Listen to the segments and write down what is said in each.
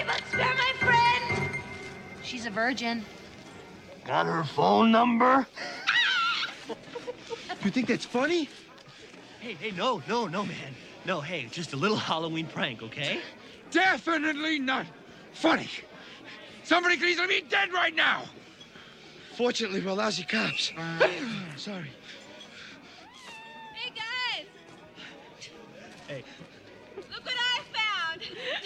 but spare my friend. She's a virgin. Got her phone number? You think that's funny? Hey, no, man. No, hey, just a little Halloween prank, okay? Definitely not funny. Somebody could easily be dead right now. Fortunately, we're lousy cops. Sorry. Hey, guys. Hey. Look what I found.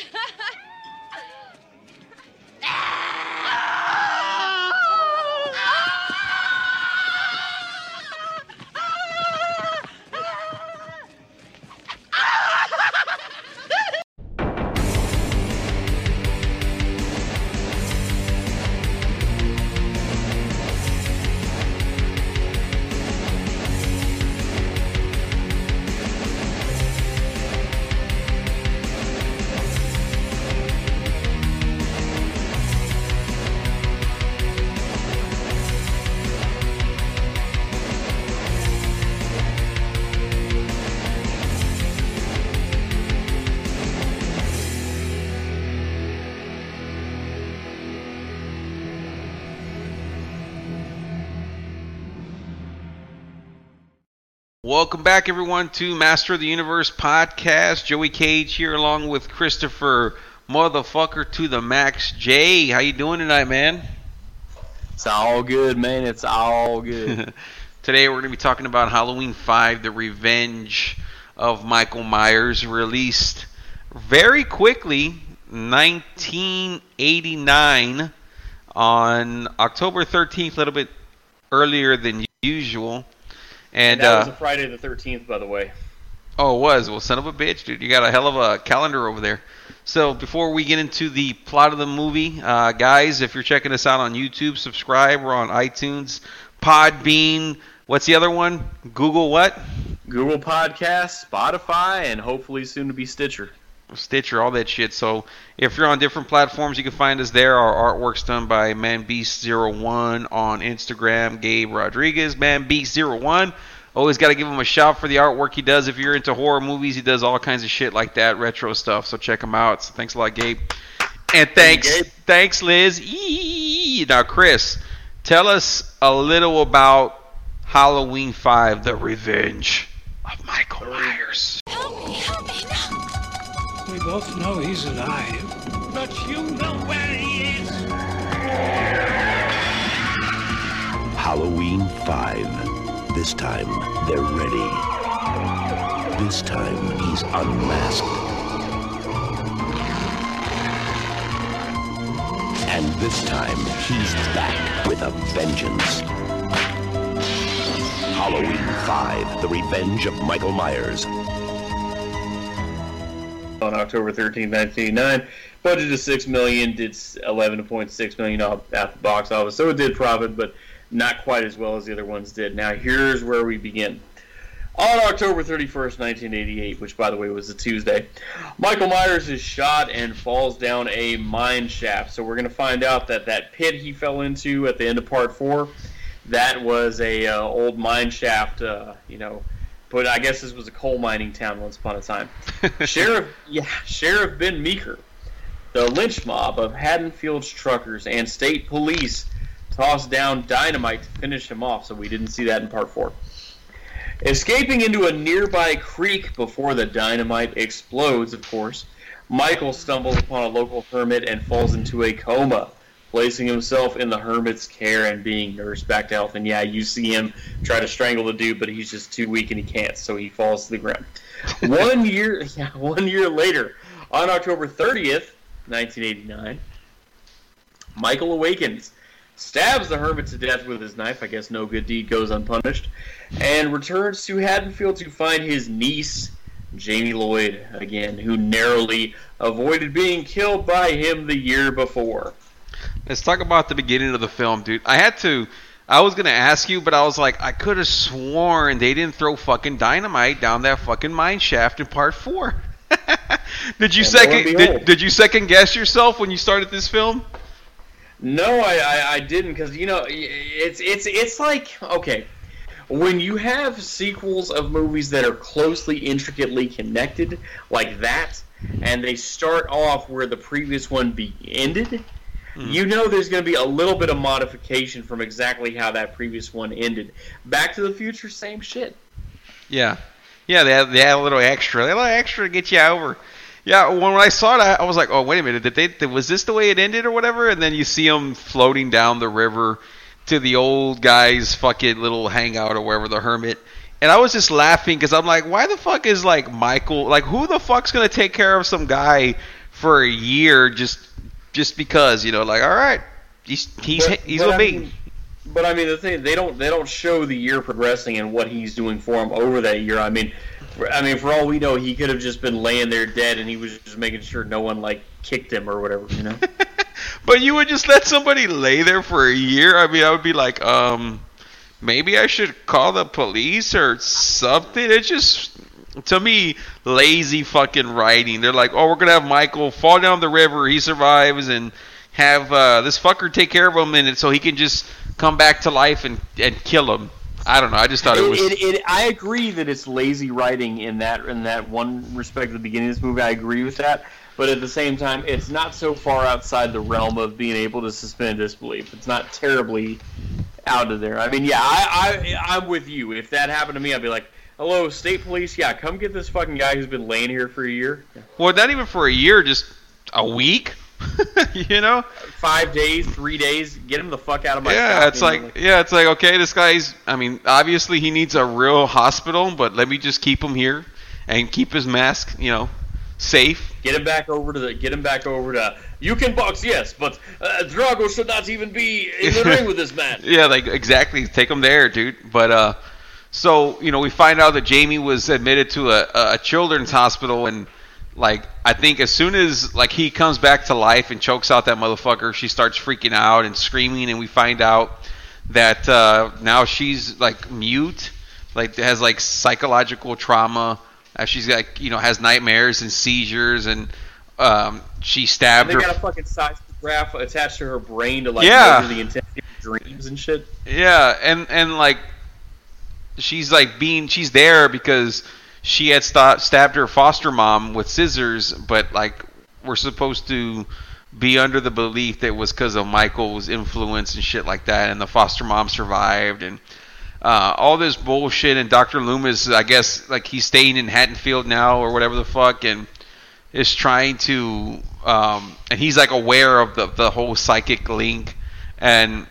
Welcome back, everyone, to Master of the Universe podcast. Joey Cage here, along with Christopher Motherfucker to the Max J. How you doing tonight, man? It's all good, man. It's all good. Today we're going to be talking about Halloween 5, The Revenge of Michael Myers, released very quickly, 1989, on October 13th, a little bit earlier than usual. And that was a Friday the 13th, by the way. Oh, it was? Well, son of a bitch, dude. You got a hell of a calendar over there. So before we get into the plot of the movie, guys, if you're checking us out on YouTube, subscribe. We're on iTunes, Podbean. What's the other one? Google what? Google Podcasts, Spotify, and hopefully soon to be Stitcher. Stitcher, all that shit. So if you're on different platforms, you can find us there. Our artwork's done by ManBeast01 on Instagram. Gabe Rodriguez, ManBeast01. Always got to give him a shout for the artwork he does. If you're into horror movies, he does all kinds of shit like that, retro stuff. So check him out. So thanks a lot, Gabe. And thanks, Liz. Now, Chris, tell us a little about Halloween 5, The Revenge of Michael Myers. Help me now. We both know he's alive. But you know where he is. Halloween 5. This time, they're ready. This time, he's unmasked. And this time, he's back with a vengeance. Halloween 5, The Revenge of Michael Myers. On October 13, 1989, budget of $6 million, did $11.6 million at the box office. So it did profit, but not quite as well as the other ones did. Now here's where we begin. On October 31st, 1988, which by the way was a Tuesday, Michael Myers is shot and falls down a mine shaft. So we're going to find out that that pit he fell into at the end of part 4, that was a old mine shaft, but I guess this was a coal mining town once upon a time. Sheriff Ben Meeker, the lynch mob of Haddonfield's truckers and state police tossed down dynamite to finish him off, so we didn't see that in part 4. Escaping into a nearby creek before the dynamite explodes, of course, Michael stumbles upon a local hermit and falls into a coma, placing himself in the hermit's care and being nursed back to health. And yeah, you see him try to strangle the dude, but he's just too weak and he can't, so he falls to the ground. 1 year later, on October 30th, 1989, Michael awakens, stabs the hermit to death with his knife, I guess no good deed goes unpunished, and returns to Haddonfield to find his niece, Jamie Lloyd, again, who narrowly avoided being killed by him the year before. Let's talk about the beginning of the film, dude. I was going to ask you, but I was like, I could have sworn they didn't throw fucking dynamite down that fucking mine shaft in part 4. Did you second guess yourself when you started this film? No, I didn't, because it's like, okay, when you have sequels of movies that are closely, intricately connected like that, and they start off where the previous one ended, you know there's going to be a little bit of modification from exactly how that previous one ended. Back to the Future, same shit. Yeah. Yeah, they had a little extra. They had a little extra to get you over. Yeah, when I saw it, I was like, oh, wait a minute. Was this the way it ended or whatever? And then you see them floating down the river to the old guy's fucking little hangout or wherever, the hermit. And I was just laughing because I'm like, why the fuck is, like, Michael... Like, who the fuck's going to take care of some guy for a year just because, you know, like, all right, he's obeying. But I mean, the thing, they don't show the year progressing and what he's doing for him over that year. I mean, for all we know, he could have just been laying there dead, and he was just making sure no one like kicked him or whatever, you know. But you would just let somebody lay there for a year? I mean, I would be like, maybe I should call the police or something. It's just, to me, lazy fucking writing. They're like, oh, we're gonna have Michael fall down the river, he survives, and have this fucker take care of him, and so he can just come back to life and kill him. I don't know. I just thought it was. I agree that it's lazy writing in that one respect at the beginning of this movie. I agree with that, but at the same time, it's not so far outside the realm of being able to suspend disbelief. It's not terribly out of there. I mean, yeah, I'm with you. If that happened to me, I'd be like, hello, state police. Yeah, come get this fucking guy who's been laying here for a year. Well, not even for a year, just a week. You know, 5 days, 3 days, get him the fuck out of my shop. It's like okay, this guy's, I mean, obviously he needs a real hospital, but let me just keep him here and keep his mask, you know, safe. Get him back over to you can box, yes, but Drago should not even be in the ring with this man. Yeah, like exactly, take him there, dude. But so, you know, we find out that Jamie was admitted to a children's hospital, and like, I think as soon as, like, he comes back to life and chokes out that motherfucker, she starts freaking out and screaming, and we find out that now she's, like, mute, like, has, like, psychological trauma. She's, like, you know, has nightmares and seizures, and she stabbed her. They got a fucking seismograph attached to her brain to, like, measure the intensity of dreams and shit. Yeah, and like, she's there because she had stabbed her foster mom with scissors, but like, we're supposed to be under the belief that it was because of Michael's influence and shit like that, and the foster mom survived, and all this bullshit. And Dr. Loomis, I guess, like, he's staying in Haddonfield now or whatever the fuck, and is trying to, and he's like aware of the whole psychic link, and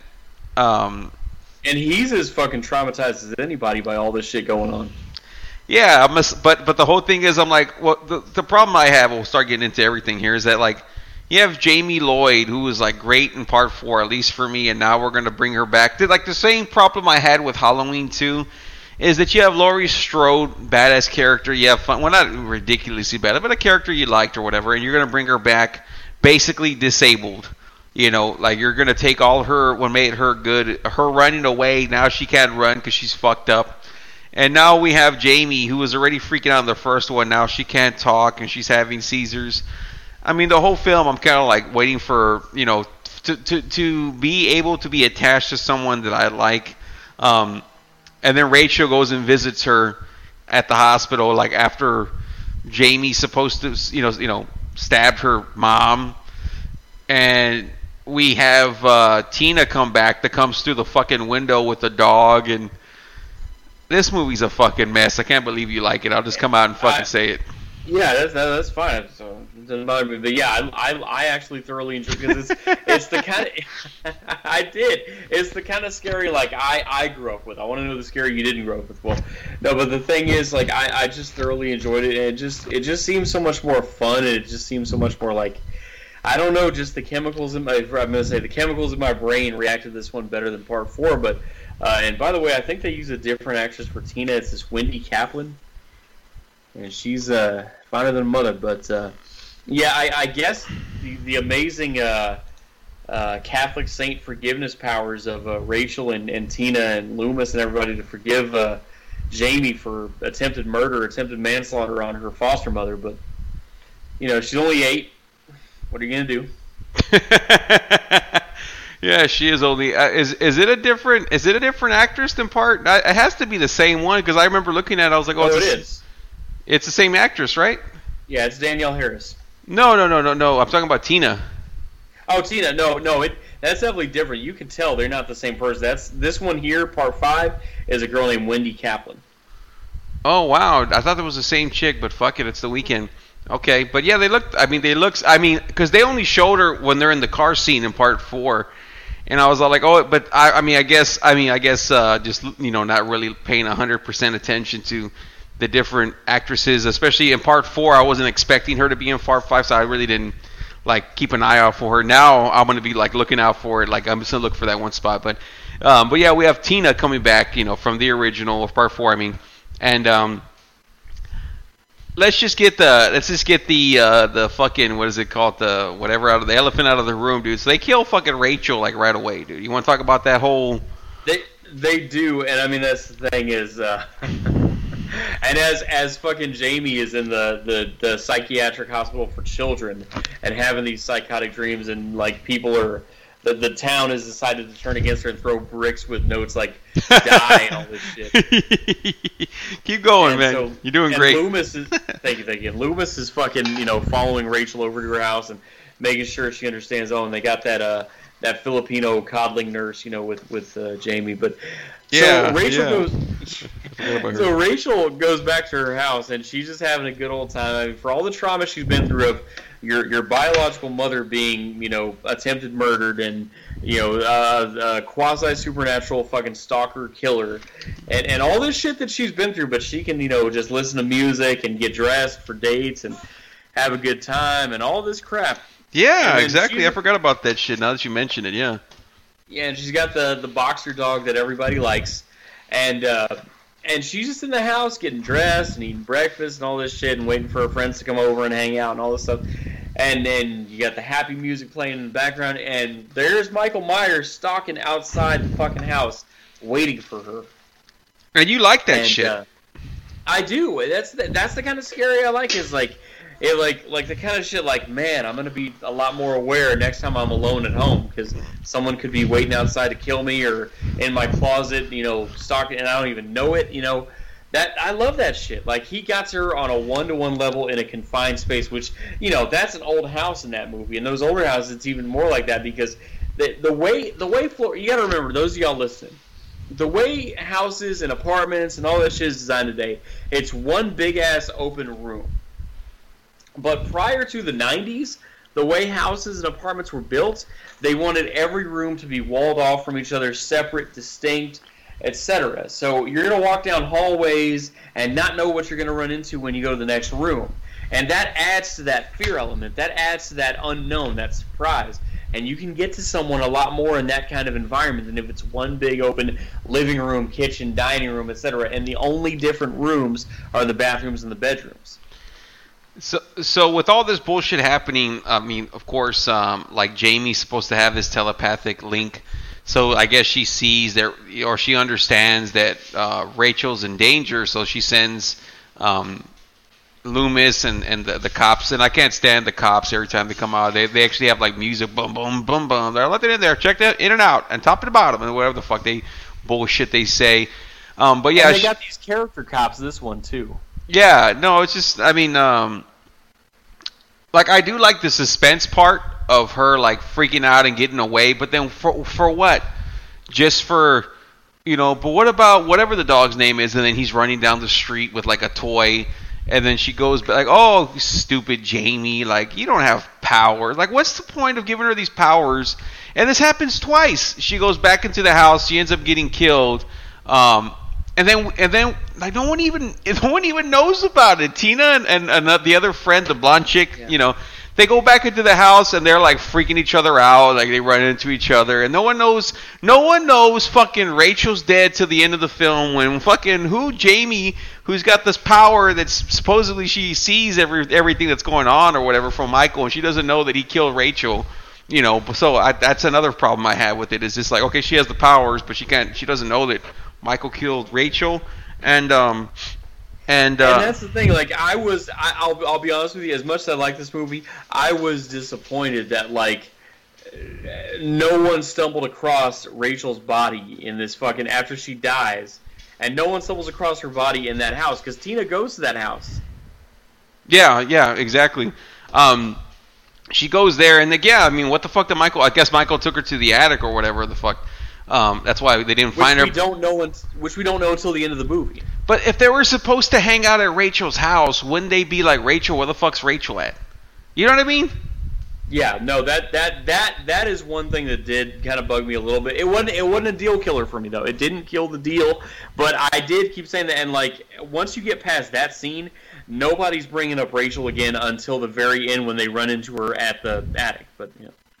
he's as fucking traumatized as anybody by all this shit going on. Yeah, but the whole thing is, I'm like, well, the problem I have, we'll start getting into everything here, is that, like, you have Jamie Lloyd, who was, like, great in part 4, at least for me, and now we're going to bring her back. Like, the same problem I had with Halloween 2 is that you have Laurie Strode, badass character, you have fun, well, not ridiculously bad, but a character you liked or whatever, and you're going to bring her back basically disabled. You know, like, you're going to take all what made her good, her running away, now she can't run because she's fucked up. And now we have Jamie, who was already freaking out in the first one. Now she can't talk, and she's having seizures. I mean, the whole film, I'm kind of like waiting for, you know, to be able to be attached to someone that I like. And then Rachel goes and visits her at the hospital, like, after Jamie's supposed to, you know, stabbed her mom. And we have Tina come back that comes through the fucking window with the dog, and this movie's a fucking mess. I can't believe you like it. I'll just come out and fucking say it. Yeah, that's fine. So it doesn't bother me. But yeah, I actually thoroughly enjoy it because it's the kind of I did. It's the kind of scary like I grew up with. I want to know the scary you didn't grow up with. Well, no, but the thing is, like, I just thoroughly enjoyed it, and it just seems so much more fun, and it just seems so much more like, I don't know, just the chemicals in my brain reacted to this one better than part 4, but. And by the way, I think they use a different actress for Tina. It's this Wendy Kaplan, and she's finer than mother. But yeah, I guess the amazing Catholic saint forgiveness powers of Rachel and Tina and Loomis and everybody to forgive Jamie for attempted murder, attempted manslaughter on her foster mother. But you know, she's only 8. What are you gonna do? Yeah, she is only. Is it a different actress than part? It has to be the same one because I remember looking at it. I was like, oh, it is. It's the same actress, right? Yeah, it's Danielle Harris. No. I'm talking about Tina. Oh, Tina. No. That's definitely different. You can tell they're not the same person. This one here, part 5, is a girl named Wendy Kaplan. Oh wow! I thought that was the same chick, but fuck it, it's The Weeknd. Okay, but yeah, they look. Because they only showed her when they're in the car scene in part 4, and I was all like, oh, but I guess, just not really paying 100% attention to the different actresses, especially in part 4. I wasn't expecting her to be in part 5, so I really didn't keep an eye out for her. Now I'm gonna be looking out for it. I'm just gonna look for that one spot. But yeah, we have Tina coming back, from the original of part 4. And let's just get the fucking, what is it called, the whatever, out of the elephant out of the room, dude. So they kill fucking Rachel right away, dude. You want to talk about that whole? They do, and that's the thing is, and as fucking Jamie is in the psychiatric hospital for children and having these psychotic dreams, and people are. The town has decided to turn against her and throw bricks with notes like "die" and all this shit. Keep going, man. So, you're doing great. Loomis is thank you. Loomis is fucking following Rachel over to her house and making sure she understands. Oh, and they got that Filipino coddling nurse, with Jamie. But yeah, so Rachel goes. So Rachel goes back to her house and she's just having a good old time. For all the trauma she's been through of your biological mother being, attempted murdered and, quasi supernatural fucking stalker killer and all this shit that she's been through, but she can, just listen to music and get dressed for dates and have a good time and all this crap. Yeah, exactly. I forgot about that shit now that you mention it. Yeah. Yeah, and she's got the boxer dog that everybody likes, and she's just in the house getting dressed and eating breakfast and all this shit and waiting for her friends to come over and hang out and all this stuff. And then you got the happy music playing in the background, and there's Michael Myers stalking outside the fucking house, waiting for her. And you like that shit? I do. That's the kind of scary I like. Is like the kind of shit. Man, I'm gonna be a lot more aware next time I'm alone at home because someone could be waiting outside to kill me or in my closet, stalking, and I don't even know it. That I love that shit. He got her on a 1-to-1 level in a confined space, which that's an old house in that movie. And those older houses, it's even more like that because the way Florida. You got to remember, those of y'all listening, the way houses and apartments and all that shit is designed today, it's one big ass open room. But prior to the 90s, the way houses and apartments were built, they wanted every room to be walled off from each other, separate, distinct, etc. So you're going to walk down hallways and not know what you're going to run into when you go to the next room. And that adds to that fear element. That adds to that unknown, that surprise. And you can get to someone a lot more in that kind of environment than if it's one big open living room, kitchen, dining room, etc. And the only different rooms are the bathrooms and the bedrooms. So with all this bullshit happening, of course, Jamie's supposed to have this telepathic link. So I guess she sees that, or she understands that Rachel's in danger. So she sends Loomis and the cops. And I can't stand the cops every time they come out. They actually have music, boom, boom, boom, boom. They're let it in there, check that in and out, and top and bottom, and whatever the fuck bullshit they say. But yeah, and they got these character cops. This one too. Yeah, no, it's just, I do like the suspense part of her, freaking out and getting away, but then for what? Just for, but what about whatever the dog's name is, and then he's running down the street with, a toy, and then she goes back, oh, stupid Jamie, you don't have power. What's the point of giving her these powers? And this happens twice. She goes back into the house, she ends up getting killed, and then no one even knows about it. Tina and the other friend, the blonde chick, yeah. They go back into the house and they're freaking each other out, they run into each other, and no one knows fucking Rachel's dead till the end of the film when fucking Jamie, who's got this power that's supposedly she sees everything that's going on or whatever from Michael, and she doesn't know that he killed Rachel. So that's another problem I have with it. Is just okay, she has the powers, but she doesn't know that Michael killed Rachel, and that's the thing. I'll be honest with you. As much as I like this movie, I was disappointed that no one stumbled across Rachel's body in this fucking after she dies, and no one stumbles across her body in that house because Tina goes to that house. Yeah, exactly. She goes there, and I mean, what the fuck did Michael? I guess Michael took her to the attic or whatever the fuck. That's why they didn't find her. Which we don't know until the end of the movie. But if they were supposed to hang out at Rachel's house, wouldn't they be like, Rachel, where the fuck's Rachel at? You know what I mean? Yeah, no, that is one thing that did kind of bug me a little bit. It wasn't a deal killer for me though. It didn't kill the deal, but I did keep saying that. And like once you get past that scene, nobody's bringing up Rachel again until the very end when they run into her at the attic. But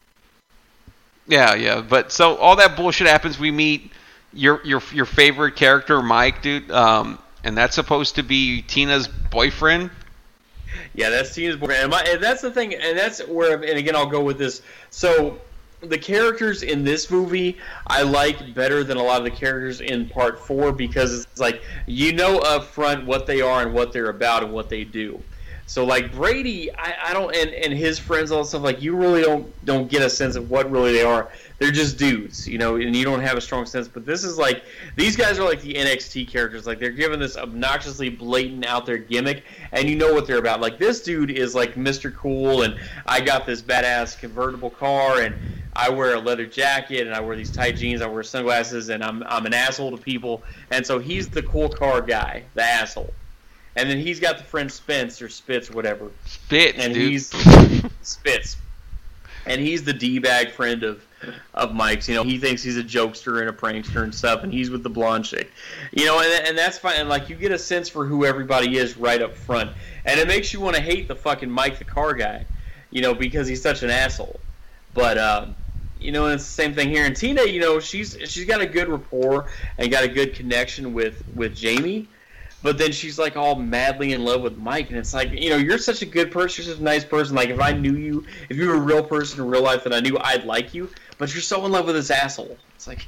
Yeah. But so all that bullshit happens. We meet your favorite character, Mike, dude. And that's supposed to be Tina's boyfriend. Yeah, that's Tina's boyfriend. And that's the thing, and that's where, and again, I'll go with this. So, the characters in this movie I like better than a lot of the characters in Part 4 because it's like, you know up front what they are and what they're about and what they do. So, like, Brady, I don't, and his friends, all that stuff, like, you really don't get a sense of what really they are. They're just dudes, you know, and you don't have a strong sense. But this is like, these guys are like the NXT characters. Like, they're given this obnoxiously blatant out there gimmick, and you know what they're about. Like, this dude is like Mr. Cool, and I got this badass convertible car, and I wear a leather jacket, and I wear these tight jeans, I wear sunglasses, and I'm an asshole to people. And so he's the cool car guy, the asshole. And then he's got the friend Spence, or Spitz, whatever. Spitz, and dude. He's Spitz. And he's the D-bag friend of Mike's. You know, he thinks he's a jokester and a prankster and stuff, and he's with the blonde chick. You know, and that's fine. And, like, you get a sense for who everybody is right up front. And it makes you want to hate the fucking Mike the car guy, you know, because he's such an asshole. But, you know, and it's the same thing here. And Tina, you know, she's got a good rapport and got a good connection with Jamie. But then she's, like, all madly in love with Mike. And it's like, you know, you're such a good person. You're such a nice person. Like, if I knew you, if you were a real person in real life, then I knew I'd like you. But you're so in love with this asshole. It's like...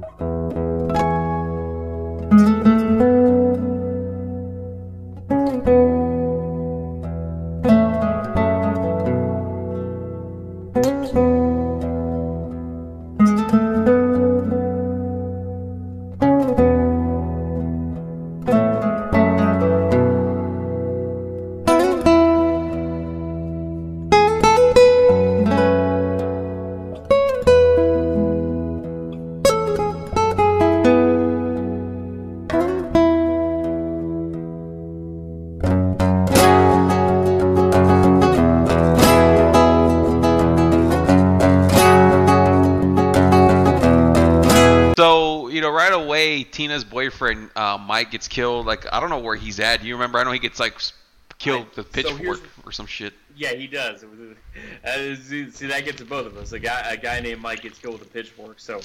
Tina's boyfriend, Mike, gets killed. Like, I don't know where he's at. Do you remember? I know he gets, like, killed with pitchfork or some shit. Yeah, he does. See, that gets to both of us. A guy named Mike gets killed with a pitchfork. So,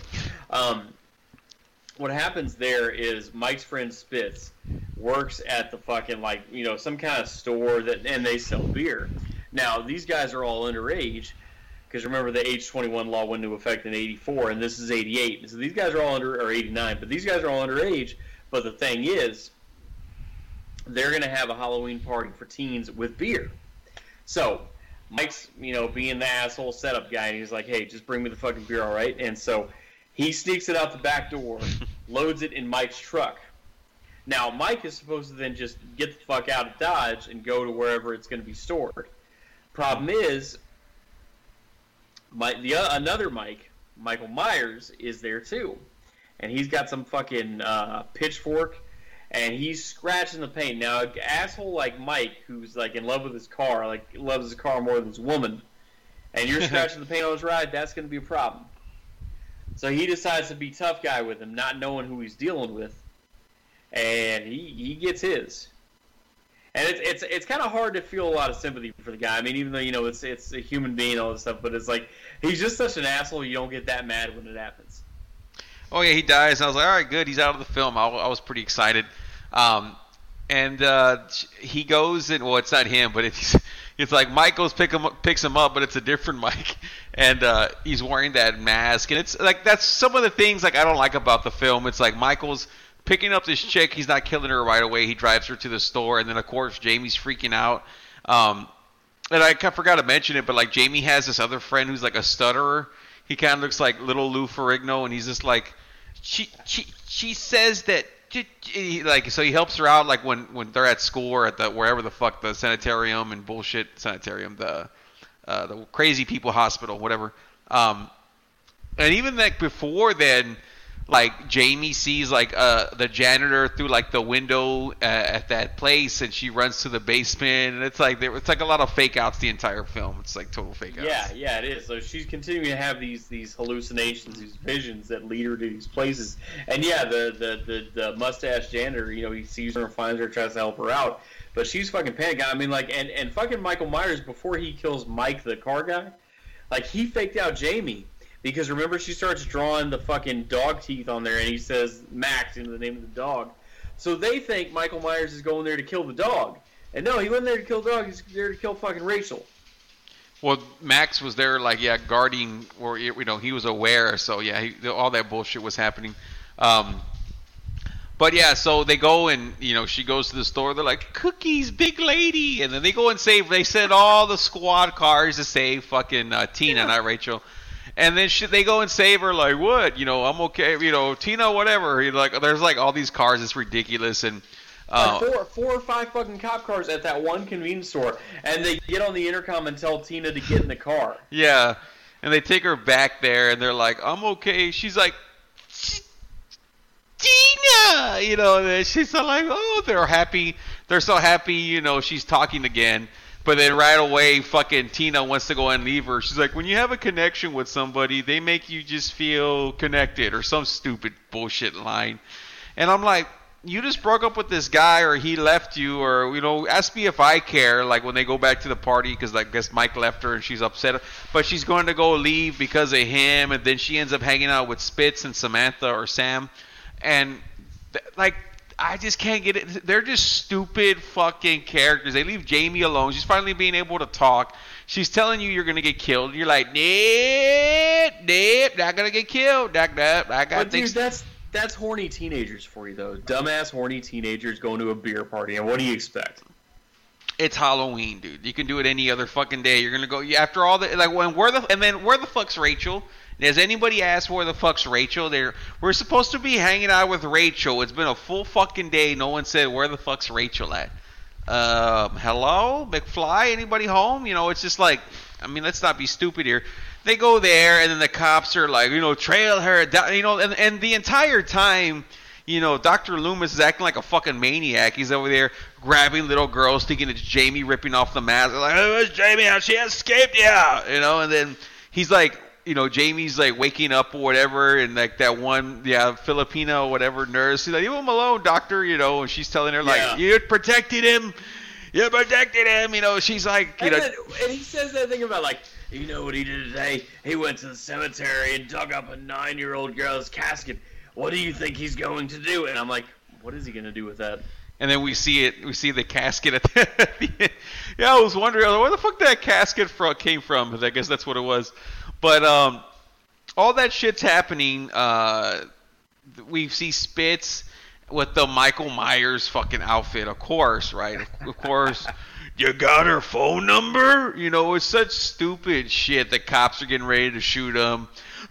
what happens there is Mike's friend Spitz works at the fucking, like, you know, some kind of store and they sell beer. Now, these guys are all underage. Because remember, the age 21 law went into effect in 84, and this is 88. So these guys are all or 89, but these guys are all underage. But the thing is, they're going to have a Halloween party for teens with beer. So Mike's, you know, being the asshole setup guy, and he's like, hey, just bring me the fucking beer, all right? And so he sneaks it out the back door, loads it in Mike's truck. Now, Mike is supposed to then just get the fuck out of Dodge and go to wherever it's going to be stored. Problem is, another Mike, Michael Myers, is there too, and he's got some fucking pitchfork, and he's scratching the paint. Now, an asshole like Mike, who's like in love with his car, like loves his car more than his woman, and you're scratching the paint on his ride, that's going to be a problem. So he decides to be tough guy with him, not knowing who he's dealing with, and he gets his. And it's kind of hard to feel a lot of sympathy for the guy. I mean, even though, you know, it's a human being and all this stuff, but it's like, he's just such an asshole, you don't get that mad when it happens. Oh, yeah, he dies. And I was like, all right, good, he's out of the film. I was pretty excited. And he goes, and, well, it's not him, but it's like Mike goes picks him up, but it's a different Mike. And he's wearing that mask. And it's like, that's some of the things, like, I don't like about the film. It's like Michael's picking up this chick, he's not killing her right away. He drives her to the store, and then of course Jamie's freaking out. And I forgot to mention it, but like Jamie has this other friend who's like a stutterer. He kind of looks like little Lou Ferrigno, and he's just like, she says that like, so he helps her out, like when they're at school or at the wherever the fuck the sanitarium and bullshit sanitarium, the crazy people hospital, whatever. And even like before then, like Jamie sees like the janitor through like the window at that place, and she runs to the basement, and it's like a lot of fake outs the entire film. It's like total fake outs. Yeah, it is. So she's continuing to have these hallucinations, these visions that lead her to these places. And yeah, the mustache janitor, he sees her and finds her, tries to help her out, but she's fucking panicking. I mean, like, and fucking Michael Myers, before he kills Mike the car guy, like, he faked out Jamie. Because remember, she starts drawing the fucking dog teeth on there, and he says Max into the name of the dog. So they think Michael Myers is going there to kill the dog. And no, he wasn't there to kill the dog. He's there to kill fucking Rachel. Well, Max was there, like, guarding, or, he was aware. So, yeah, all that bullshit was happening. But, yeah, so they go and, she goes to the store. They're like, cookies, big lady. And then they go and they send all the squad cars to save fucking Tina, not Rachel. And then they go and save her, like, what? I'm okay, Tina, whatever. Like, there's, like, all these cars. It's ridiculous. And like four or five fucking cop cars at that one convenience store. And they get on the intercom and tell Tina to get in the car. Yeah. And they take her back there, and they're like, I'm okay. She's like, Tina! And she's so like, oh, they're happy. They're so happy, she's talking again. But then right away, fucking Tina wants to go and leave her. She's like, when you have a connection with somebody, they make you just feel connected, or some stupid bullshit line. And I'm like, you just broke up with this guy, or he left you, or, ask me if I care, like when they go back to the party, because I guess Mike left her and she's upset. But she's going to go leave because of him, and then she ends up hanging out with Spitz and Samantha or Sam. And, I just can't get it. They're just stupid fucking characters. They leave Jamie alone. She's finally being able to talk. She's telling you you're going to get killed. You're like, nope, not going to get killed. I got things. Dude, that's horny teenagers for you, though. Dumbass, horny teenagers going to a beer party. And what do you expect? It's Halloween, dude. You can do it any other fucking day. You're going to go, after all the, like, where the fuck's Rachel? Has anybody asked where the fuck's Rachel? We're supposed to be hanging out with Rachel. It's been a full fucking day. No one said, where the fuck's Rachel at? Hello? McFly? Anybody home? It's just like, let's not be stupid here. They go there, and then the cops are like, trail her down, and the entire time, Dr. Loomis is acting like a fucking maniac. He's over there grabbing little girls, thinking it's Jamie ripping off the mask. They're like, oh, it's Jamie, how she escaped, and then he's like, Jamie's like waking up or whatever, and like that one, Filipino whatever nurse, he's like, leave him alone, doctor, and she's telling her like, you protected him, she's like, and he says that thing about like, you know what he did today? He went to the cemetery and dug up a 9-year-old girl's casket. What do you think he's going to do? And I'm like, what is he going to do with that? And then we see the casket at the end. Yeah, I was wondering, where the fuck that casket came from? I guess that's what it was. But all that shit's happening. We see Spitz with the Michael Myers fucking outfit, of course, right? Of course. You got her phone number? It's such stupid shit. The cops are getting ready to shoot him.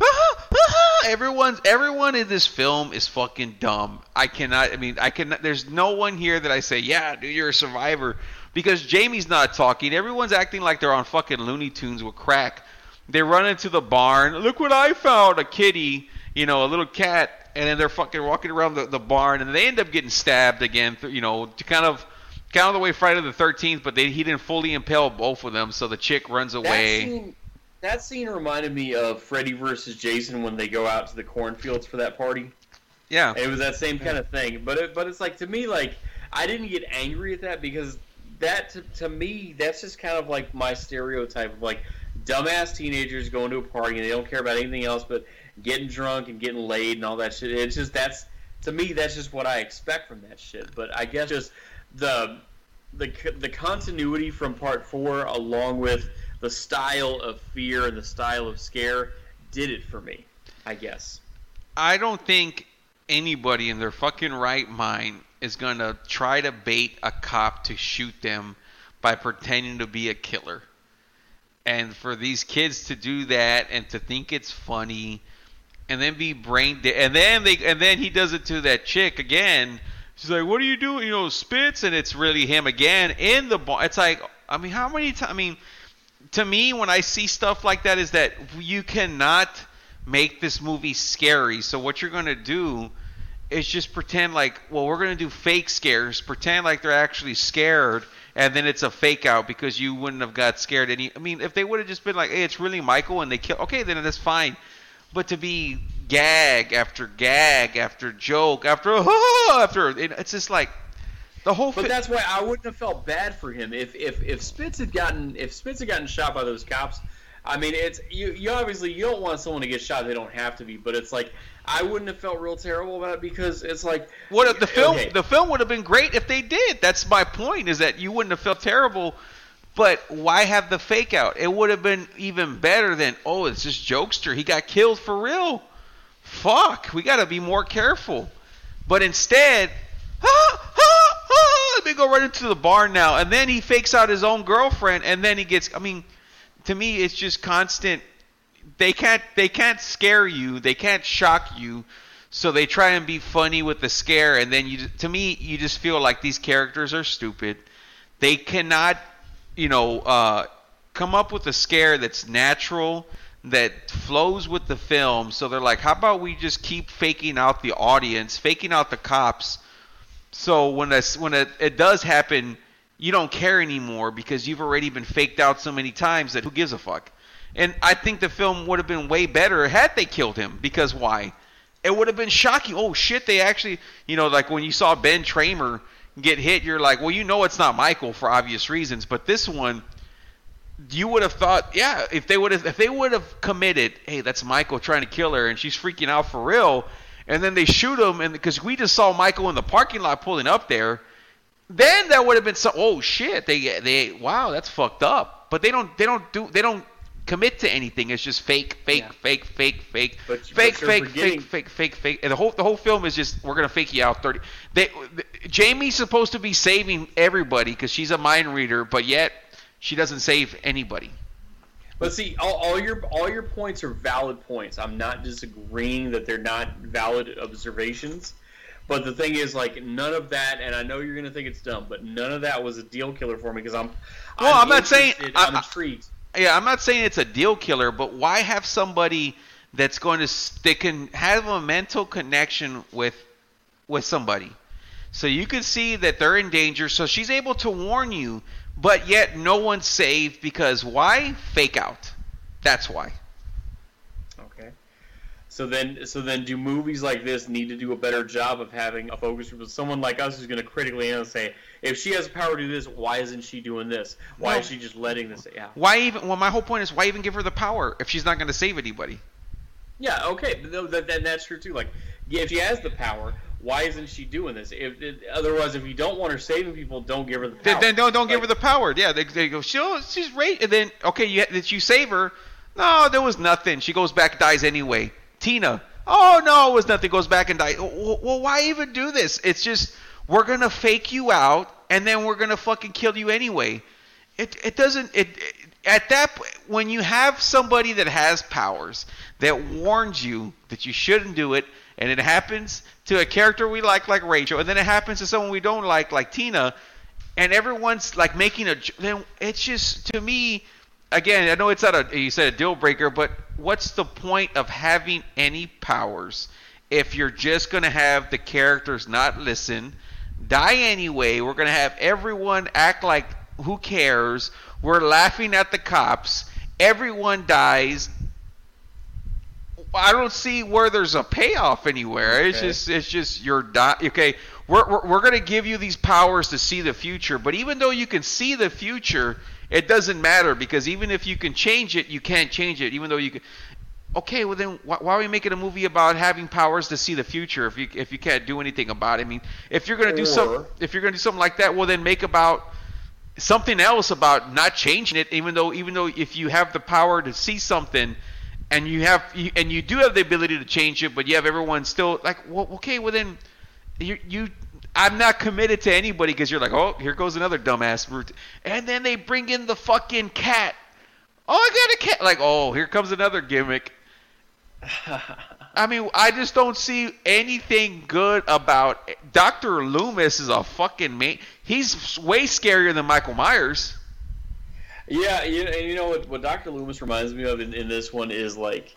Everyone in this film is fucking dumb. I cannot. There's no one here that I say, yeah, dude, you're a survivor, because Jamie's not talking. Everyone's acting like they're on fucking Looney Tunes with crack. They run into the barn. Look what I found, a kitty, a little cat, and then they're fucking walking around the barn, and they end up getting stabbed again. To kind of the way Friday the 13th, but he didn't fully impale both of them, so the chick runs away. That scene reminded me of Freddy vs. Jason when they go out to the cornfields for that party. Yeah. It was that same kind of thing. But it's like, to me, like, I didn't get angry at that, because that, to me, that's just kind of like my stereotype of, like, dumbass teenagers going to a party and they don't care about anything else but getting drunk and getting laid and all that shit. It's just, to me, that's just what I expect from that shit. But I guess just the continuity from part 4, along with the style of fear and the style of scare, did it for me, I guess. I don't think anybody in their fucking right mind is going to try to bait a cop to shoot them by pretending to be a killer. And for these kids to do that and to think it's funny and then be brain dead, and then he does it to that chick again. She's like, "What are you doing?" You know, spits, and it's really him again in the bar. It's like, I mean, how many times? I mean, to me, when I see stuff like that, is that you cannot make this movie scary. So what you're gonna do is just pretend like, well, we're gonna do fake scares, pretend like they're actually scared, and then it's a fake out because you wouldn't have got scared. I mean, if they would have just been like, hey, it's really Michael, and they kill, okay, then that's fine. But to be gag after joke after it's just like the whole. But that's why I wouldn't have felt bad for him if Spitz had gotten shot by those cops. I mean, it's you obviously you don't want someone to get shot. They don't have to be, but it's like I wouldn't have felt real terrible about it because it's like what the film would have been great if they did. That's my point, is that you wouldn't have felt terrible. But why have the fake out? It would have been even better than, oh, it's this jokester. He got killed for real. Fuck, we got to be more careful. But instead, let me go right into the bar now. And then he fakes out his own girlfriend, and then he gets, I mean, to me, it's just constant. They can't scare you. They can't shock you. So they try and be funny with the scare. And then, to me, you just feel like these characters are stupid. They cannot, come up with a scare that's natural, that flows with the film. So they're like, how about we just keep faking out the audience, faking out the cops, so when it does happen, you don't care anymore because you've already been faked out so many times that who gives a fuck. And I think the film would have been way better had they killed him, because why? It would have been shocking. Oh shit, they actually, like when you saw Ben Tramer get hit, you're like, well, it's not Michael for obvious reasons, but this one, you would have thought, yeah, if they would have committed, hey, that's Michael trying to kill her and she's freaking out for real, and then they shoot him, and because we just saw Michael in the parking lot pulling up there, then that would have been so, oh shit, they wow, that's fucked up. But they don't commit to anything. It's just fake. And the whole film is just, we're gonna fake you out 30. Jamie's supposed to be saving everybody because she's a mind reader, but yet she doesn't save anybody. But see, all your points are valid points. I'm not disagreeing that they're not valid observations. But the thing is, like, none of that, and I know you're going to think it's dumb, but none of that was a deal killer for me because I'm intrigued. Yeah, I'm not saying it's a deal killer, but why have somebody that can have a mental connection with somebody? So you can see that they're in danger, so she's able to warn you, but yet no one's saved because why? Fake out. That's why. Okay. So then do movies like this need to do a better job of having a focus group with someone like us who's going to critically analyze, say, if she has the power to do this, why isn't she doing this? Why is she just letting this? Yeah. Why even? Well, my whole point is, why even give her the power if she's not going to save anybody? Yeah. Okay. That's true too. Like, yeah, if she has the power, why isn't she doing this? Otherwise, if you don't want her saving people, don't give her the power. Then don't give her the power. Yeah, they go, she's right. And then, okay, you save her. No, there was nothing. She goes back, dies anyway. Tina. Oh, no, it was nothing. Goes back and dies. Well, why even do this? It's just, we're going to fake you out, and then we're going to fucking kill you anyway. It doesn't... At that point, when you have somebody that has powers, that warns you that you shouldn't do it, and it happens to a character we like Rachel, and then it happens to someone we don't like Tina, and everyone's like making then it's just, to me, again, I know it's not you said a deal breaker, but what's the point of having any powers if you're just going to have the characters not listen, die anyway? We're going to have everyone act like, who cares? We're laughing at the cops. Everyone dies. I don't see where there's a payoff anywhere. Okay. It's just you're okay. We're going to give you these powers to see the future, but even though you can see the future, it doesn't matter, because even if you can change it, you can't change it. Even though you can. Okay, well then, why are we making a movie about having powers to see the future if you can't do anything about it? I mean, if you're going to do something like that, well then make about something else about not changing it. Even though if you have the power to see something. And you do have the ability to change it, but you have everyone still like, well, okay, well then, I'm not committed to anybody because you're like, oh, here goes another dumbass route, and then they bring in the fucking cat. Oh, I got a cat. Like, oh, here comes another gimmick. I mean, I just don't see anything good about Dr. Loomis. Is a fucking he's way scarier than Michael Myers. Yeah, you know what Dr. Loomis reminds me of in this one is like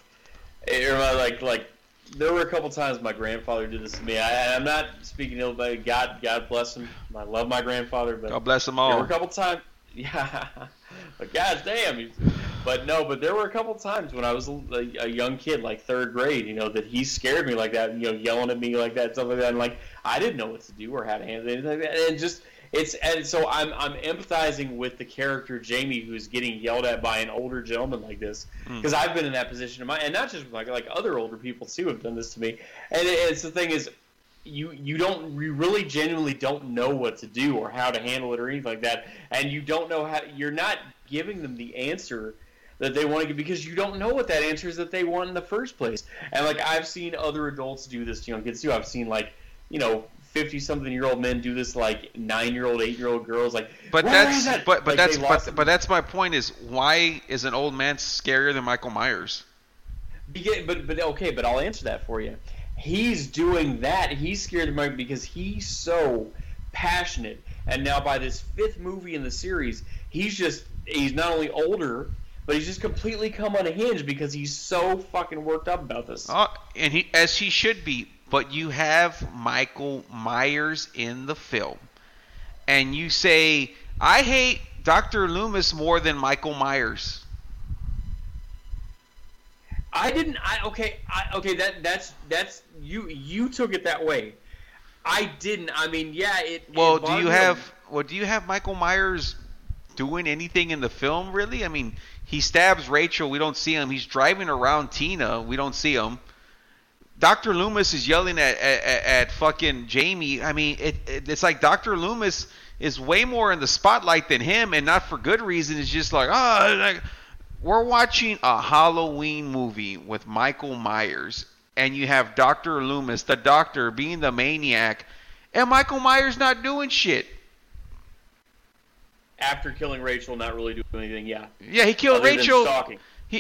there were a couple times my grandfather did this to me. I'm not speaking ill about it. God bless him. I love my grandfather, but God bless them all. There were a couple times, yeah, but goddamn, but there were a couple times when I was a young kid, like third grade, that he scared me like that, yelling at me like that, stuff like that, and like I didn't know what to do or how to handle anything like that, and so I'm empathizing with the character Jamie, who's getting yelled at by an older gentleman like this, because I've been in that position and not just like other older people too have done this to me, and it's the thing is, you really genuinely don't know what to do or how to handle it or anything like that, and you don't know how. You're not giving them the answer that they want to give because you don't know what that answer is that they want in the first place. And like I've seen other adults do this to young kids too. I've seen 50-something-year-old men do this, like 9-year-old, 8-year-old girls, like. But that's my point. Is why is an old man scarier than Michael Myers? But I'll answer that for you. He's doing that. He's scared of Mike because he's so passionate. And now by this 5th movie in the series, he's not only older, but he's just completely come unhinged because he's so fucking worked up about this. And he should be. But you have Michael Myers in the film, and you say, I hate Dr. Loomis more than Michael Myers. I didn't. That's you took it that way. I didn't. I mean, yeah. Do you have Michael Myers doing anything in the film? Really? I mean, he stabs Rachel. We don't see him. He's driving around Tina. We don't see him. Dr. Loomis is yelling at fucking Jamie. I mean, it's like Dr. Loomis is way more in the spotlight than him, and not for good reason. It's just like, we're watching a Halloween movie with Michael Myers, and you have Dr. Loomis, the doctor, being the maniac, and Michael Myers not doing shit. After killing Rachel, not really doing anything, yeah. Yeah, he killed Rachel. Stalking.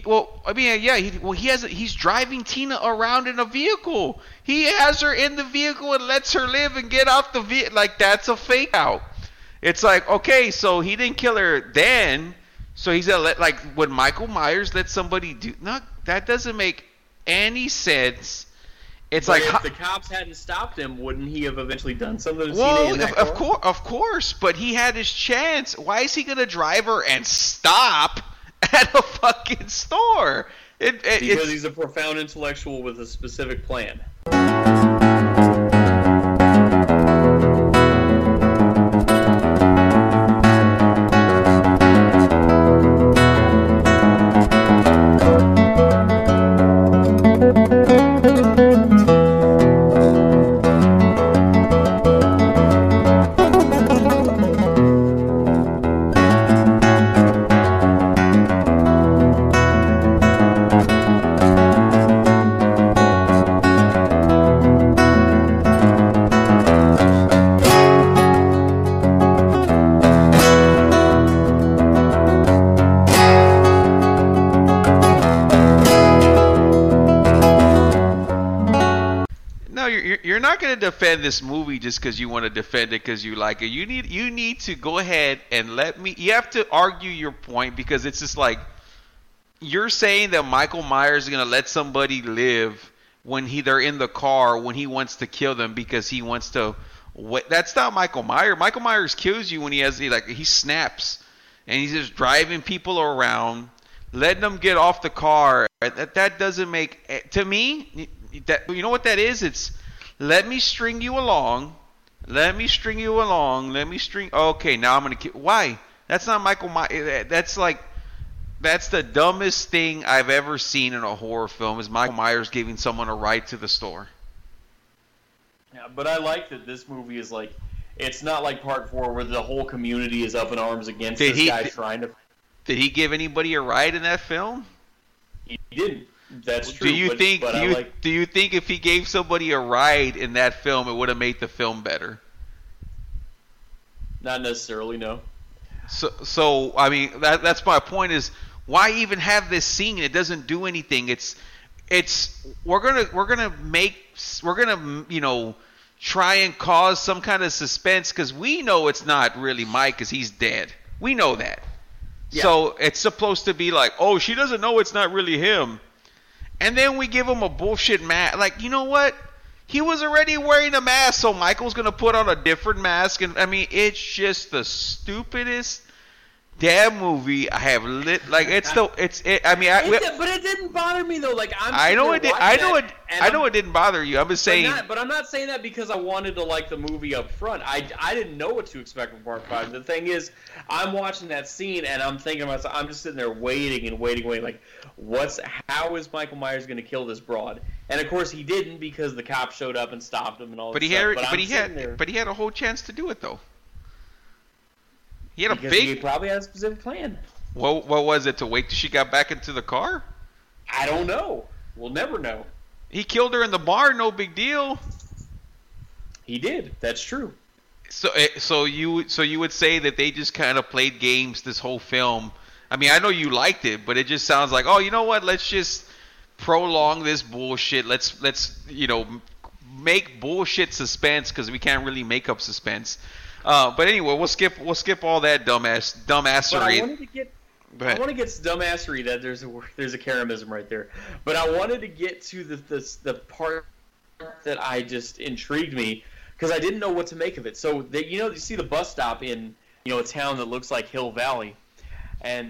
He's driving Tina around in a vehicle. He has her in the vehicle and lets her live and get off the vehicle. Like, that's a fake out. It's like, okay, so he didn't kill her then, so he's gonna let, like, would Michael Myers let somebody do? No, that doesn't make any sense. It's but like, if the cops hadn't stopped him, wouldn't he have eventually done something? Of course, but he had his chance. Why is he gonna drive her and stop at a fucking store? Because he's a profound intellectual with a specific plan. You're not going to defend this movie just because you want to defend it because you like it. You need to go ahead and you have to argue your point, because it's just like, you're saying that Michael Myers is going to let somebody live when they're in the car when he wants to kill them because he wants to. That's not Michael Myers. Michael Myers kills you when he snaps and he's just driving people around, letting them get off the car. That doesn't make, to me, you know what that is? It's, let me string you along. Okay, now I'm going to kill. Why? That's not Michael Myers. That's the dumbest thing I've ever seen in a horror film, is Michael Myers giving someone a ride to the store. Yeah, but I like that this movie is like, it's not like Part 4 where the whole community is up in arms against this guy trying to. Did he give anybody a ride in that film? He didn't. That's true. Do you think if he gave somebody a ride in that film, it would have made the film better? Not necessarily, no. So I mean, that's my point, is why even have this scene? It doesn't do anything. we're gonna try and cause some kind of suspense because we know it's not really Mike because he's dead. We know that. Yeah. So it's supposed to be like, oh, she doesn't know it's not really him. And then we give him a bullshit mask. Like, you know what? He was already wearing a mask, so Michael's going to put on a different mask. And I mean, it's just the stupidest damn movie I have lit. Like, but it didn't bother me though. Like, I know it didn't bother you. I'm just saying. But I'm not saying that because I wanted to like the movie up front. I didn't know what to expect from Part 5. The thing is, I'm watching that scene and I'm thinking to myself, I'm just sitting there waiting. Like, how is Michael Myers going to kill this broad? And of course he didn't because the cop showed up and stopped him and all. But he had a whole chance to do it though. He probably had a specific plan. What was it? To wait till she got back into the car? I don't know. We'll never know. He killed her in the bar. No big deal. He did. That's true. So you would say that they just kind of played games this whole film. I mean, I know you liked it, but it just sounds like, oh, you know what? Let's just prolong this bullshit. Let's make bullshit suspense because we can't really make up suspense. But anyway, we'll skip all that dumbassery. But I wanted to get dumbassery. That there's a Karamism right there. But I wanted to get to the part that I just intrigued me because I didn't know what to make of it. So you see the bus stop in a town that looks like Hill Valley, and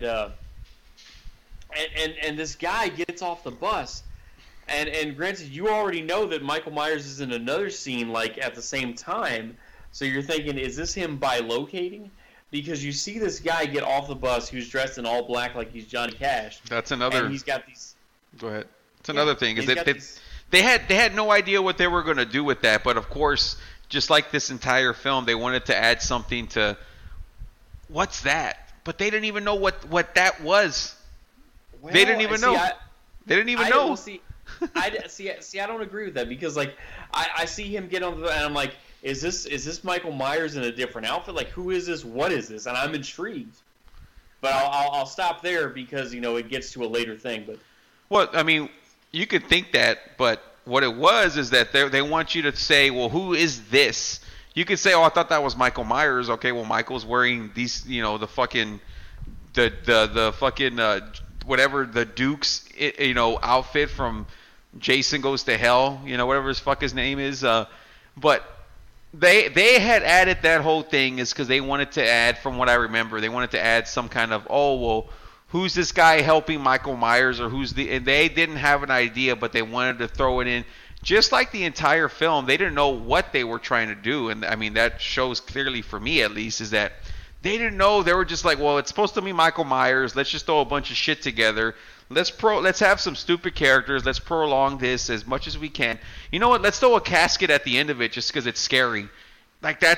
this guy gets off the bus. And granted, you already know that Michael Myers is in another scene like at the same time. So you're thinking, is this him bilocating? Because you see this guy get off the bus who's dressed in all black like he's Johnny Cash. That's another. And he's got these. Go ahead. It's another thing is that they had no idea what they were going to do with that. But of course, just like this entire film, they wanted to add something to. What's that? But they didn't even know what that was. Well, they didn't even know. They didn't even know. I don't agree with that because like I see him get on the and I'm like. Is this Michael Myers in a different outfit? Like, who is this? What is this? And I'm intrigued. But I'll stop there because, it gets to a later thing. But well, I mean, you could think that, but what it was is that they want you to say, well, who is this? You could say, oh, I thought that was Michael Myers. Okay, well, Michael's wearing these, the fucking, the fucking, whatever, the Duke's, outfit from Jason Goes to Hell, whatever his name is. But They had added that whole thing is because they wanted to add, from what I remember, they wanted to add some kind of, oh, well, who's this guy helping Michael Myers or and they didn't have an idea, but they wanted to throw it in. Just like the entire film, they didn't know what they were trying to do. And I mean, that shows clearly for me at least is that they didn't know. They were just like, well, it's supposed to be Michael Myers. Let's just throw a bunch of shit together. Let's have some stupid characters. Let's prolong this as much as we can. You know what? Let's throw a casket at the end of it just because it's scary. Like that's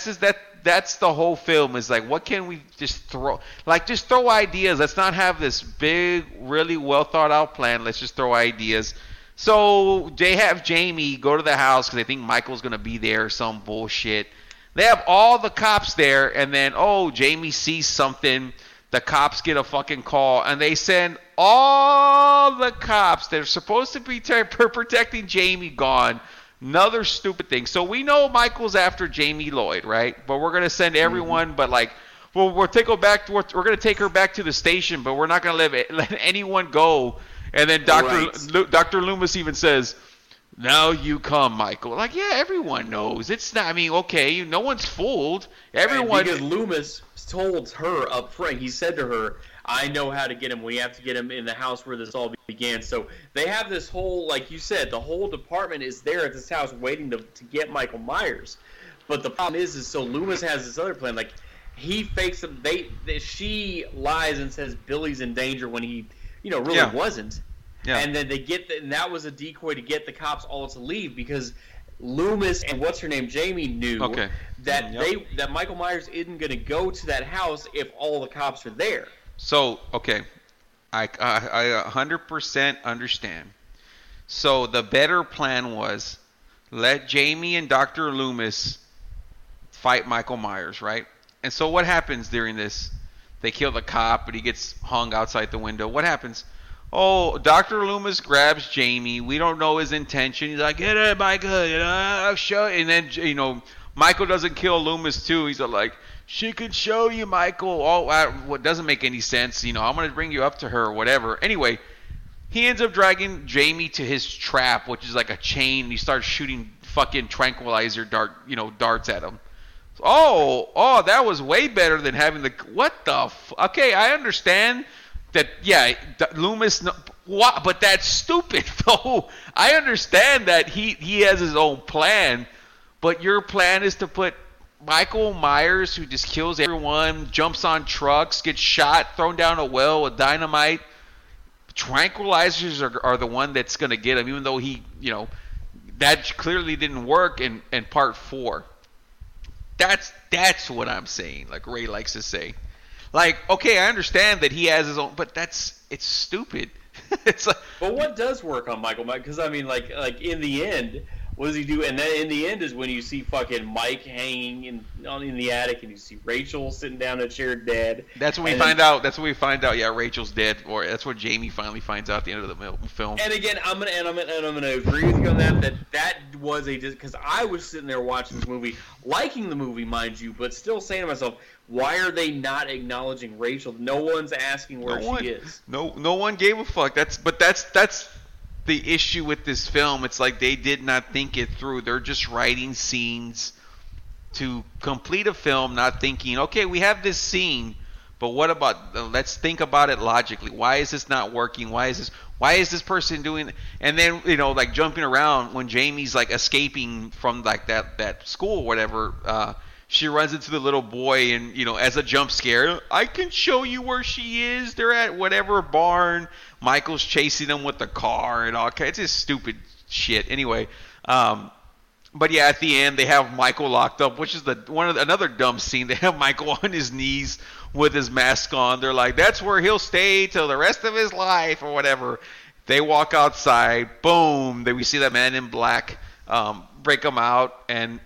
the whole film is like, what can we just throw? Like just throw ideas. Let's not have this big, really well thought out plan. Let's just throw ideas. So they have Jamie go to the house because they think Michael's gonna be there or some bullshit. They have all the cops there, and then Jamie sees something. The cops get a fucking call, and they send all the cops that are supposed to be protecting Jamie gone. Another stupid thing. So we know Michael's after Jamie Lloyd, right? But we're gonna send everyone. But like, we're take her back. We're gonna take her back to the station, but we're not gonna let anyone go. And then Dr. Loomis even says, "Now you come, Michael." Like, yeah, everyone knows. It's not. I mean, okay, no one's fooled. Everyone. Because Loomis told her up front. He said to her, I know how to get him. We have to get him in the house where this all began. So they have this whole, like you said, the whole department is there at this house waiting to get Michael Myers. But the problem is so Loomis has this other plan. Like, he fakes him. She lies and says Billy's in danger when he, really wasn't. Yeah. And then and that was a decoy to get the cops all to leave because Loomis and what's-her-name, Jamie, knew that Michael Myers isn't going to go to that house if all the cops are there. So, okay, I 100% understand. So the better plan was let Jamie and Dr. Loomis fight Michael Myers, right? And so what happens during this? They kill the cop, but he gets hung outside the window. What happens? Oh, Dr. Loomis grabs Jamie. We don't know his intention. He's like, get it, Michael. I'll show you. And then, Michael doesn't kill Loomis, too. He's like, she can show you, Michael. Oh, what doesn't make any sense. I'm going to bring you up to her or whatever. Anyway, he ends up dragging Jamie to his trap, which is like a chain. He starts shooting fucking tranquilizer darts at him. Oh, that was way better than having what the okay, I understand that, yeah, Loomis, but that's stupid, though. I understand that he has his own plan, but your plan is to put Michael Myers, who just kills everyone, jumps on trucks, gets shot, thrown down a well with dynamite. Tranquilizers are the one that's going to get him, even though that clearly didn't work in part 4. That's what I'm saying, like Ray likes to say. Like, okay, I understand that he has his own, but it's stupid. It's like, but what does work on Michael? Because I mean, like in the end, what does he do? And then in the end is when you see fucking Mike hanging in the attic, and you see Rachel sitting down in a chair dead. That's when we find out. That's when we find out. Yeah, Rachel's dead, or that's what Jamie finally finds out at the end of the film. And again, I'm gonna agree with you on that was because I was sitting there watching this movie, liking the movie, mind you, but still saying to myself, why are they not acknowledging Rachel? No one's asking where she is. No one gave a fuck. That's the issue with this film. It's like they did not think it through. They're just writing scenes to complete a film, not thinking, okay, we have this scene, but what about, let's think about it logically. Why is this not working? Why is this person doing, and then, like jumping around when Jamie's like escaping from like that school or whatever, she runs into the little boy and, as a jump scare, I can show you where she is. They're at whatever barn. Michael's chasing them with the car and all. It's just stupid shit. Anyway, but yeah, at the end they have Michael locked up, which is another dumb scene. They have Michael on his knees with his mask on. They're like, that's where he'll stay till the rest of his life or whatever. They walk outside. Boom. Then we see that man in black break him out, and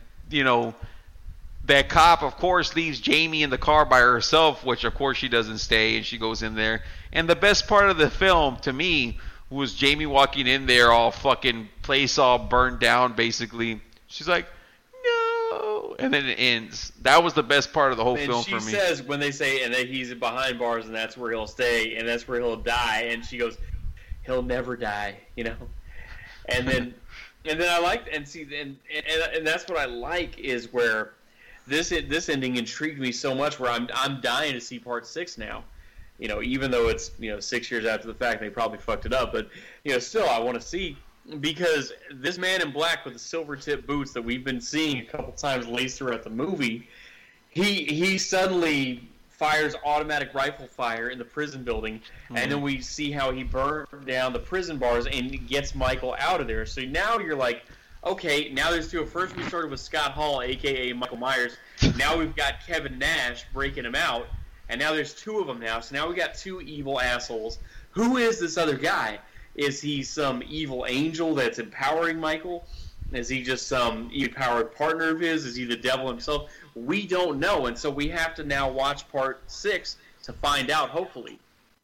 that cop, of course, leaves Jamie in the car by herself, which, of course, she doesn't stay, and she goes in there. And the best part of the film, to me, was Jamie walking in there all fucking place all burned down, basically. She's like, no. And then it ends. That was the best part of the whole film for me. She says, when they say, and that he's behind bars, and that's where he'll stay, and that's where he'll die, and she goes, he'll never die, And then I like, and that's what I like is where this ending intrigued me so much where I'm dying to see part 6 now. Even though it's 6 years after the fact, they probably fucked it up, but still I want to see, because this man in black with the silver tip boots that we've been seeing a couple times laced throughout the movie, he suddenly fires automatic rifle fire in the prison building, and then we see how he burned down the prison bars and gets Michael out of there. So now you're like, okay, now there's two. First we started with Scott Hall, a.k.a. Michael Myers. Now we've got Kevin Nash breaking him out. And now there's two of them now. So now we got two evil assholes. Who is this other guy? Is he some evil angel that's empowering Michael? Is he just some empowered partner of his? Is he the devil himself? We don't know. And so we have to now watch part 6 to find out, hopefully.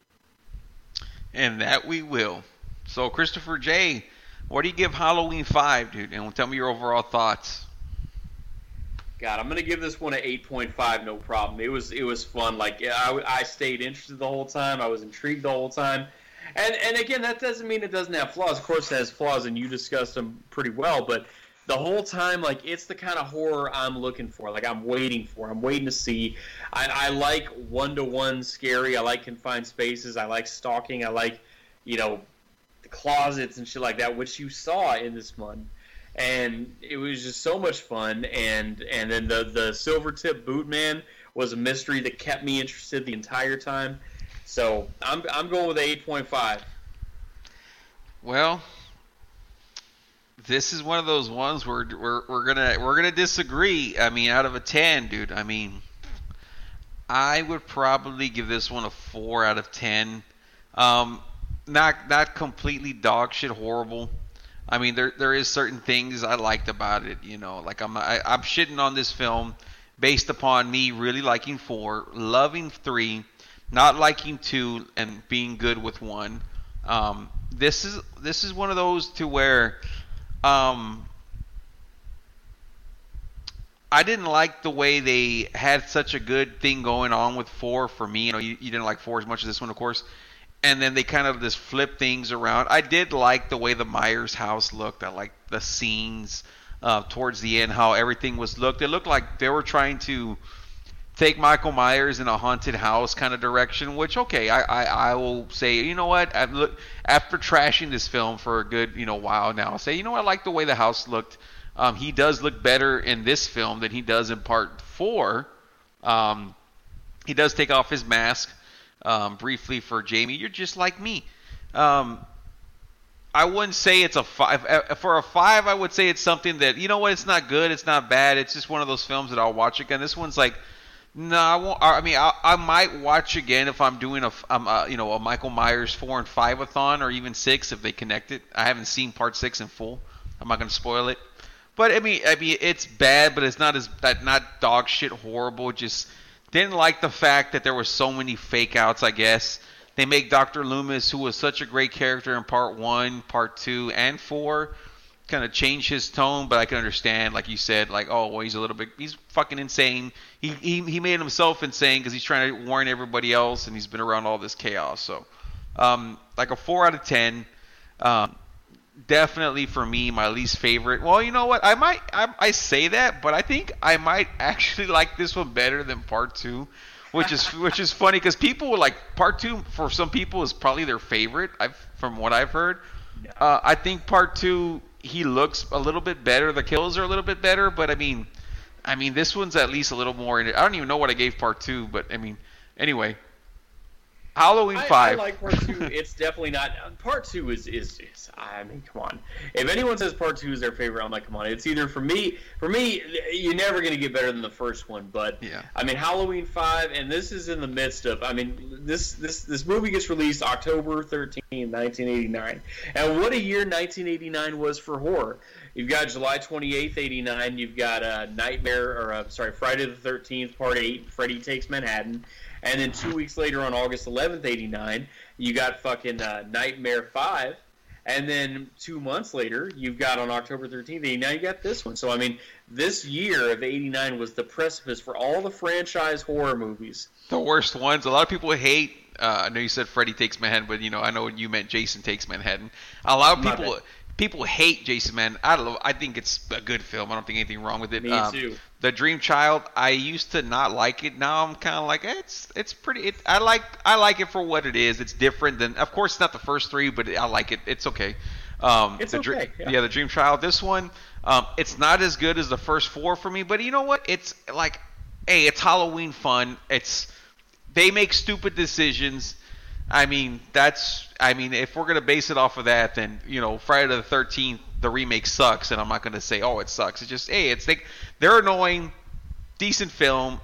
And that we will. So, Christopher J., what do you give Halloween 5, dude? And tell me your overall thoughts. God, I'm going to give this one an 8.5, no problem. It was fun. Like, I stayed interested the whole time. I was intrigued the whole time. And again, that doesn't mean it doesn't have flaws. Of course it has flaws, and you discussed them pretty well. But the whole time, like, it's the kind of horror I'm looking for. Like, I'm waiting to see. I like one-to-one scary. I like confined spaces. I like stalking. I like, the closets and shit like that, which you saw in this one. And it was just so much fun. And then the silver tip boot man was a mystery that kept me interested the entire time. So I'm going with 8.5. Well, this is one of those ones where we're gonna disagree. I mean, out of a 10, dude. I mean, I would probably give this one a 4 out of 10. Not completely dog shit horrible. I mean, there is certain things I liked about it. Like I'm shitting on this film based upon me really liking 4, loving 3, not liking 2, and being good with 1. This is one of those to where I didn't like the way they had such a good thing going on with 4 for me. You didn't like 4 as much as this one, of course. And then they kind of just flip things around. I did like the way the Myers house looked. I liked the scenes towards the end, how everything was looked. It looked like they were trying to take Michael Myers in a haunted house kind of direction, which, okay, I will say, you know what? After trashing this film for a good, while now, I'll say, you know what? I like the way the house looked. He does look better in this film than he does in part 4. He does take off his mask briefly for Jamie. You're just like me. I wouldn't say it's a 5. For a 5, I would say it's something that, you know what? It's not good. It's not bad. It's just one of those films that I'll watch again. This one's like, no, I won't. I mean, I might watch again if I'm doing a Michael Myers 4 and 5-a-thon, or even 6 if they connect it. I haven't seen part 6 in full. I'm not going to spoil it. But I mean, it's bad, but it's not not dog shit horrible. Just didn't like the fact that there were so many fake outs, I guess. They make Dr. Loomis, who was such a great character in part 1, part 2, and 4, kind of change his tone, but I can understand, like you said, like, oh, well, he's fucking insane. He made himself insane because he's trying to warn everybody else, and he's been around all this chaos. So, like a 4 out of 10. Definitely for me, my least favorite. Well, you know what? I say that, but I think I might actually like this one better than part 2, which is funny because people were like, part 2 for some people is probably their favorite. From what I've heard, I think part 2, he looks a little bit better. The kills are a little bit better, but I mean, this one's at least a little more in it. I don't even know what I gave part 2, but I mean, anyway. Halloween 5. I like part 2. It's definitely not. Part 2 is. I mean, come on. If anyone says part 2 is their favorite, I'm like, come on. It's either for me, you're never going to get better than the first one. But yeah. I mean, Halloween 5, and this is in the midst of. I mean, this movie gets released October 13, 1989, and what a year 1989 was for horror. You've got July 28th, 89. You've got Friday the 13th, Part 8. Freddy Takes Manhattan. And then 2 weeks later, on August 11th, 89, you got fucking Nightmare 5. And then 2 months later, you've got on October 13th, 89, you got this one. So, I mean, this year of 89 was the precipice for all the franchise horror movies. The worst ones. A lot of people hate, I know you said Freddy Takes Manhattan, but, I know you meant Jason Takes Manhattan. A lot of people hate Jason Manhattan. I don't know. I think it's a good film. I don't think anything wrong with it. Me too. The Dream Child, I used to not like it. Now I'm kind of like, it's pretty. I like it for what it is. It's different than, of course, it's not the first 3, but I like it. It's okay. It's okay. Yeah, the Dream Child. This one, it's not as good as the first 4 for me. But you know what? It's like, hey, it's Halloween fun. They make stupid decisions. I mean, if we're gonna base it off of that, then Friday the 13th, the remake sucks, and I'm not gonna say, oh, it sucks. It's just, hey, they're annoying, decent film.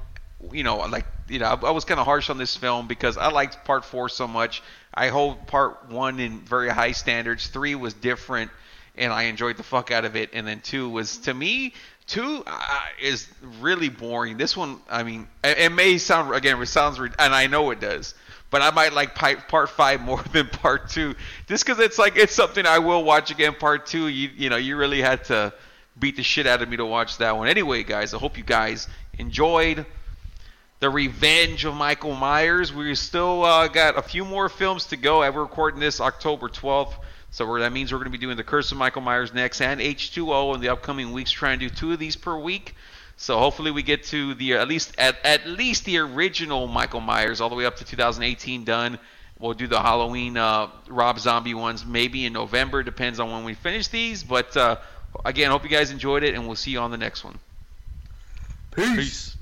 I was kind of harsh on this film because I liked part 4 so much. I hold part 1 in very high standards. 3 was different, and I enjoyed the fuck out of it. And then 2 was, to me, 2 is really boring. This one, I mean, it may sound, again, it sounds, and I know it does. But I might like part 5 more than part 2, just because it's something I will watch again. Part 2, you really had to beat the shit out of me to watch that one. Anyway, guys, I hope you guys enjoyed The Revenge of Michael Myers. We still got a few more films to go. We're recording this October 12th, so that means we're going to be doing The Curse of Michael Myers next, and H2O in the upcoming weeks. Trying to do 2 of these per week. So hopefully we get to the at least the original Michael Myers all the way up to 2018 done. We'll do the Halloween Rob Zombie ones maybe in November. Depends on when we finish these. But again, hope you guys enjoyed it, and we'll see you on the next one. Peace.